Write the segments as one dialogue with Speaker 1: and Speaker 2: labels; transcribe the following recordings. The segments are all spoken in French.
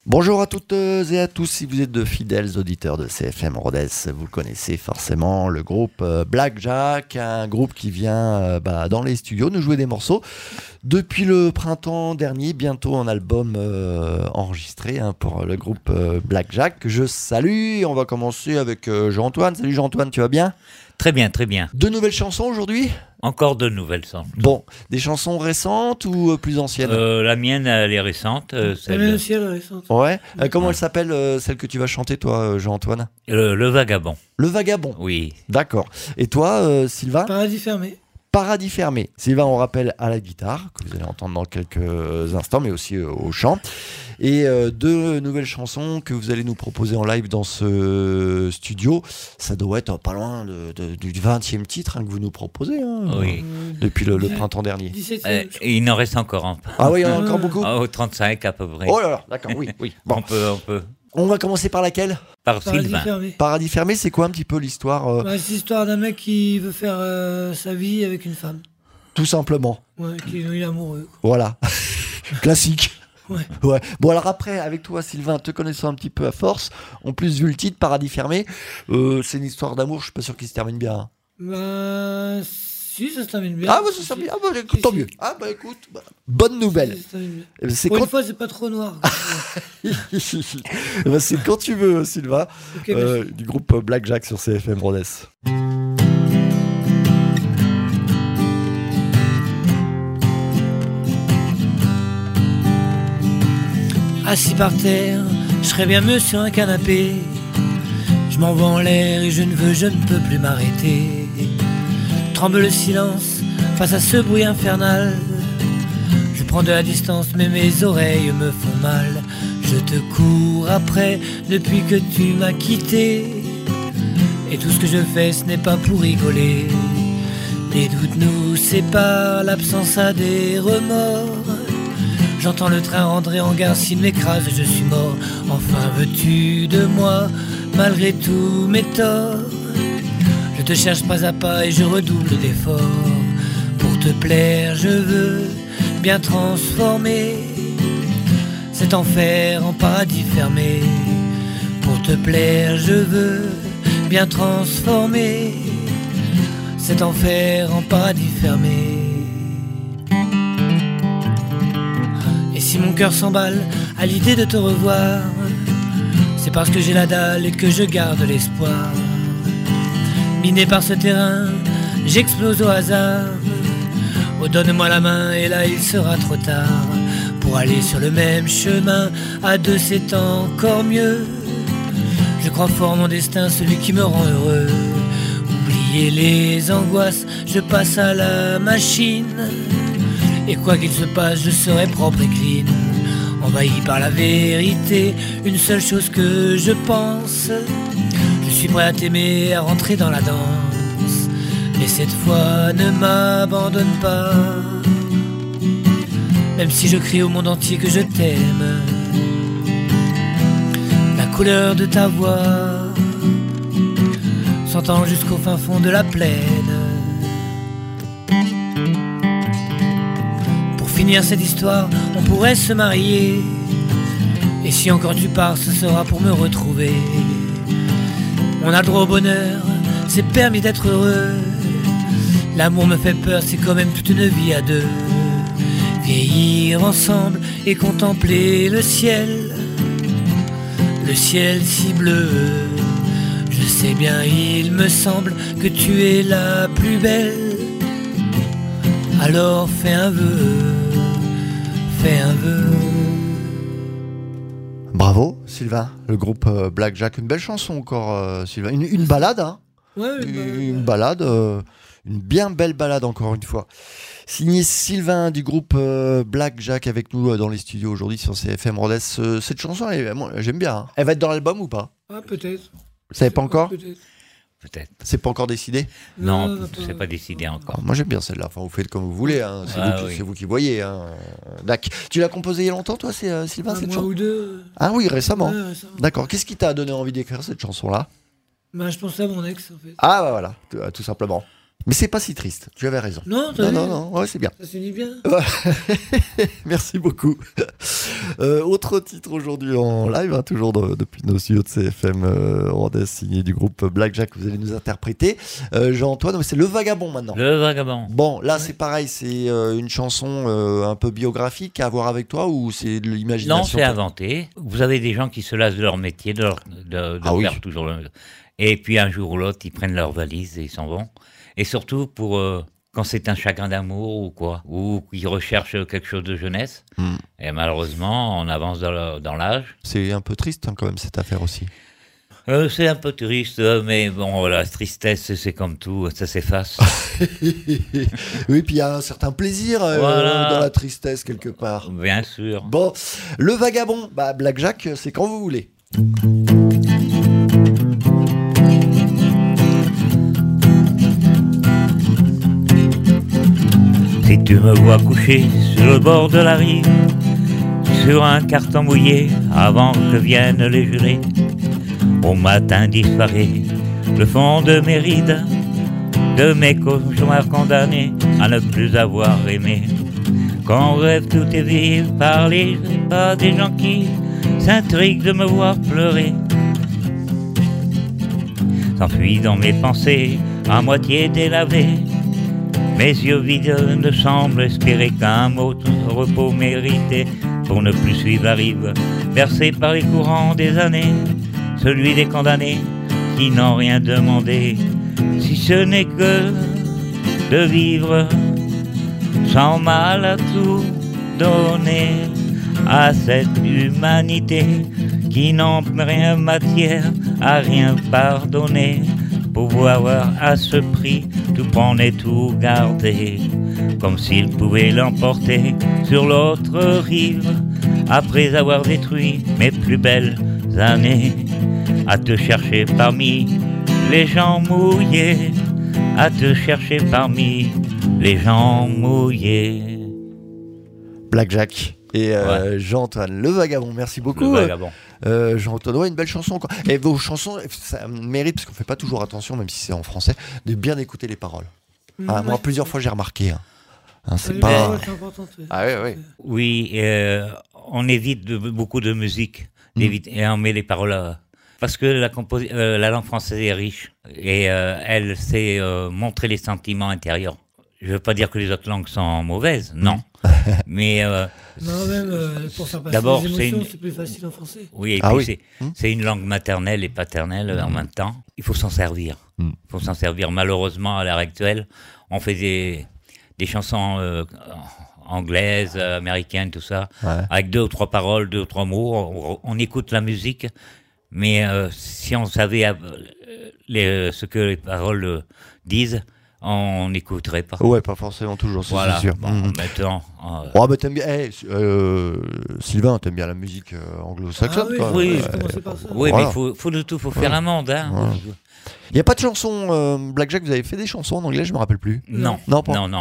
Speaker 1: Bonjour à toutes et à tous, si vous êtes de fidèles auditeurs de CFM Rodez, vous connaissez forcément le groupe Black Jack, un groupe qui vient dans les studios nous jouer des morceaux. Depuis le printemps dernier, bientôt un album enregistré pour le groupe Black Jack, que je salue. On va commencer avec Jean-Antoine. Salut Jean-Antoine, tu vas bien ?
Speaker 2: Très bien, très bien.
Speaker 1: Deux nouvelles chansons aujourd'hui ?
Speaker 2: Encore de nouvelles chansons.
Speaker 1: Bon, des chansons récentes ou plus anciennes ?
Speaker 2: La mienne, elle est récente.
Speaker 3: La mienne aussi, elle est récente.
Speaker 1: Ouais. Comment elle s'appelle, celle que tu vas chanter, toi, Jean-Antoine ?
Speaker 2: Le Vagabond.
Speaker 1: Le Vagabond.
Speaker 2: Oui.
Speaker 1: D'accord. Et toi, Sylvain ?
Speaker 3: Paradis fermé.
Speaker 1: Paradis fermé. Sylvain, on rappelle, à la guitare, que vous allez entendre dans quelques instants, mais aussi au chant. Et deux nouvelles chansons que vous allez nous proposer en live dans ce studio. Ça doit être pas loin du 20e titre que vous nous proposez,
Speaker 2: Oui.
Speaker 1: Depuis le printemps dernier.
Speaker 3: 17e.
Speaker 2: Il en reste encore un peu.
Speaker 1: Ah oui, il y en a encore beaucoup.
Speaker 2: Au 35 à peu près.
Speaker 1: Oh là là, d'accord, oui. Bon.
Speaker 2: On peut.
Speaker 1: On va commencer par laquelle ?
Speaker 2: Par
Speaker 3: Paradis
Speaker 2: Sylvain.
Speaker 3: fermé.
Speaker 1: Paradis fermé, c'est quoi un petit peu l'histoire
Speaker 3: C'est l'histoire d'un mec qui veut faire sa vie avec une femme.
Speaker 1: Tout simplement.
Speaker 3: Ouais, qui est amoureux.
Speaker 1: Voilà. Classique.
Speaker 3: Ouais.
Speaker 1: Bon, alors après, avec toi, Sylvain, te connaissant un petit peu à force, en plus vu le titre, Paradis fermé, c'est une histoire d'amour, je suis pas sûr qu'il se termine bien.
Speaker 3: Si, ça se termine bien.
Speaker 1: Ah, bah, ça se termine bien. Ah, bah, écoute, tant mieux. Ah, bah, écoute, bonne nouvelle.
Speaker 3: Ça se termine bien.
Speaker 1: C'est
Speaker 3: Pour
Speaker 1: quand...
Speaker 3: une fois, c'est pas trop noir.
Speaker 1: c'est quand tu veux, Sylvain,
Speaker 3: Ok, merci.
Speaker 1: du groupe Black Jack sur CFM Rodez.
Speaker 3: Assis par terre, je serais bien mieux sur un canapé. Je m'envoie en l'air et je ne peux plus m'arrêter. Tremble le silence face à ce bruit infernal. Je prends de la distance mais mes oreilles me font mal. Je te cours après depuis que tu m'as quitté. Et tout ce que je fais ce n'est pas pour rigoler. Les doutes nous séparent, l'absence a des remords. J'entends le train rentrer en gare, s'il m'écrase, je suis mort. Enfin veux-tu de moi, malgré tous mes torts? Je te cherche pas à pas et je redouble d'efforts. Pour te plaire, je veux bien transformer cet enfer en paradis fermé. Pour te plaire, je veux bien transformer cet enfer en paradis fermé. Et si mon cœur s'emballe à l'idée de te revoir, c'est parce que j'ai la dalle et que je garde l'espoir. Miné par ce terrain, j'explose au hasard. Oh, donne-moi la main et là il sera trop tard. Pour aller sur le même chemin, à deux c'est encore mieux. Je crois fort en mon destin, celui qui me rend heureux. Oubliez les angoisses, je passe à la machine. Et quoi qu'il se passe, je serai propre et clean. Envahi par la vérité, une seule chose que je pense. Je suis prêt à t'aimer, à rentrer dans la danse. Mais cette fois, ne m'abandonne pas. Même si je crie au monde entier que je t'aime. La couleur de ta voix s'entend jusqu'au fin fond de la plaine. Finir cette histoire, on pourrait se marier. Et si encore tu pars, ce sera pour me retrouver. On a le droit au bonheur, c'est permis d'être heureux. L'amour me fait peur, c'est quand même toute une vie à deux. Vieillir ensemble et contempler le ciel si bleu. Je sais bien, il me semble que tu es la plus belle. Alors fais un vœu.
Speaker 1: Bravo Sylvain, le groupe Black Jack, une belle chanson encore Sylvain, une balade hein.
Speaker 3: Ouais,
Speaker 1: une balade, une bien belle balade encore une fois. Signé Sylvain du groupe Black Jack avec nous dans les studios aujourd'hui sur CFM Rodez. Cette chanson, moi, j'aime bien, hein. Elle va être dans l'album ou pas?
Speaker 3: Ah peut-être.
Speaker 1: Vous savez pas encore?
Speaker 2: Peut-être.
Speaker 1: C'est pas encore décidé?
Speaker 2: Non, c'est pas décidé encore.
Speaker 1: Moi j'aime bien celle-là, enfin vous faites comme vous voulez, hein. C'est vous qui voyez. Hein. Tu l'as composée il y a longtemps toi, c'est Sylvain cette chanson?
Speaker 3: Un mois ou deux.
Speaker 1: Ah oui, récemment.
Speaker 3: Ouais, récemment.
Speaker 1: D'accord, qu'est-ce qui t'a donné envie d'écrire cette chanson-là?
Speaker 3: Je pensais à mon ex en fait.
Speaker 1: Ah bah voilà, tout simplement. Mais c'est pas si triste, tu avais raison.
Speaker 3: Non, t'as vu
Speaker 1: non, ouais, c'est bien.
Speaker 3: Ça s'unit bien.
Speaker 1: Merci beaucoup. Autre titre aujourd'hui en live, hein, toujours depuis nos studios de CFM Rodez, signé du groupe Blackjack, que vous allez nous interpréter. Jean-Antoine, c'est Le Vagabond maintenant.
Speaker 2: Le Vagabond.
Speaker 1: Bon, là c'est pareil, c'est une chanson un peu biographique à voir avec toi ou c'est de l'imagination?
Speaker 2: Non, c'est inventé. Vous avez des gens qui se lassent de leur métier, de faire toujours le... Et puis un jour ou l'autre, ils prennent leur valise et ils s'en vont. Et surtout pour quand c'est un chagrin d'amour ou quoi, ou qu'ils recherchent quelque chose de jeunesse. Et malheureusement, on avance dans l'âge.
Speaker 1: C'est un peu triste hein, quand même cette affaire aussi.
Speaker 2: C'est un peu triste, mais bon, la tristesse, c'est comme tout, ça s'efface.
Speaker 1: Oui, puis il y a un certain plaisir
Speaker 2: Voilà.
Speaker 1: dans la tristesse quelque part.
Speaker 2: Bien sûr.
Speaker 1: Bon, Le Vagabond, Blackjack, c'est quand vous voulez.
Speaker 2: Si tu me vois couché sur le bord de la rive, sur un carton mouillé avant que viennent les gelées, au matin disparaît le fond de mes rides, de mes cauchemars condamnés à ne plus avoir aimé. Quand rêve tout est vif par les pas des gens qui s'intriguent de me voir pleurer, s'enfuit dans mes pensées à moitié délavées. Mes yeux vides ne semblent espérer qu'un mot de repos mérité pour ne plus suivre la rive, versée par les courants des années, celui des condamnés qui n'ont rien demandé, si ce n'est que de vivre sans mal à tout donner à cette humanité qui n'en rien matière à rien pardonner. Pouvoir à ce prix tout prendre et tout garder, comme s'il pouvait l'emporter sur l'autre rive, après avoir détruit mes plus belles années, à te chercher parmi les gens mouillés, à te chercher parmi les gens mouillés.
Speaker 1: Blackjack et Jean-Antoine Le Vagabond, merci beaucoup.
Speaker 2: Le Vagabond.
Speaker 1: Jean-Antoine, ouais, une belle chanson quoi. Et vos chansons, ça mérite, parce qu'on fait pas toujours attention, même si c'est en français, de bien écouter les paroles. Moi, plusieurs fois, j'ai remarqué. C'est pas...
Speaker 3: C'est important.
Speaker 2: Oui, on évite beaucoup de musique, et on met les paroles... Parce que la langue française est riche, et elle sait montrer les sentiments intérieurs. Je ne veux pas dire que les autres langues sont mauvaises, non. Mais
Speaker 3: non, même pour faire passer
Speaker 2: d'abord,
Speaker 3: les émotions, c'est plus facile en français.
Speaker 2: Oui, et puis c'est une langue maternelle et paternelle en même temps. Il faut s'en servir. Il faut s'en servir. Malheureusement, à l'heure actuelle, on fait des chansons anglaises, américaines, tout ça, avec 2 ou 3 paroles, 2 ou 3 mots. On écoute la musique, mais si on savait ce que les paroles disent, on n'écouterait pas.
Speaker 1: Ouais, pas forcément toujours,
Speaker 2: voilà.
Speaker 1: C'est sûr.
Speaker 2: Bon, maintenant...
Speaker 1: mais t'aimes bien, Sylvain, t'aimes bien la musique anglo-saxonne, quoi.
Speaker 2: Oui,
Speaker 3: oui,
Speaker 2: mais il faut de tout, faut faire un monde. Hein.
Speaker 1: Voilà. Il n'y a pas de chanson Blackjack, vous avez fait des chansons en anglais, je me rappelle plus.
Speaker 2: Non,
Speaker 1: non,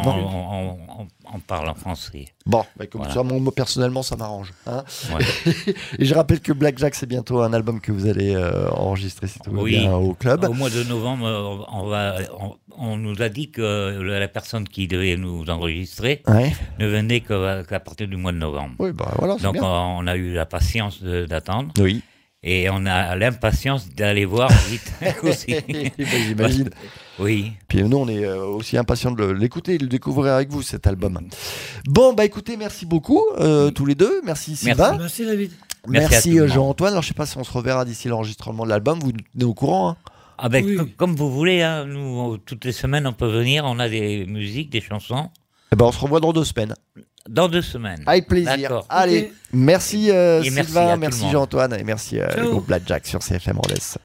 Speaker 2: on parle en français.
Speaker 1: Bon, comme ça, moi, personnellement, ça m'arrange. Hein. Et je rappelle que Blackjack, c'est bientôt un album que vous allez enregistrer, si tout va bien, au club.
Speaker 2: Au mois de novembre, on nous a dit que la personne qui devait nous enregistrer ne venait qu'à partir du mois de novembre.
Speaker 1: Oui, voilà,
Speaker 2: donc on a eu la patience d'attendre.
Speaker 1: Oui.
Speaker 2: Et on a l'impatience d'aller voir vite aussi.
Speaker 1: J'imagine.
Speaker 2: Oui.
Speaker 1: Puis nous, on est aussi impatients de l'écouter et de le découvrir avec vous, cet album. Bon, écoutez, merci beaucoup, tous les deux. Merci Sylvain.
Speaker 3: Merci David.
Speaker 1: Merci Jean-Antoine. Alors, je ne sais pas si on se reverra d'ici l'enregistrement de l'album. Vous tenez au courant, hein.
Speaker 2: Comme vous voulez, hein. Nous, toutes les semaines, on peut venir. On a des musiques, des chansons.
Speaker 1: On se revoit dans 2 semaines.
Speaker 2: Dans 2 semaines.
Speaker 1: Avec plaisir. D'accord. Allez, merci Sylvain, merci Jean-Antoine et merci le groupe Blackjack sur CFM Rodez.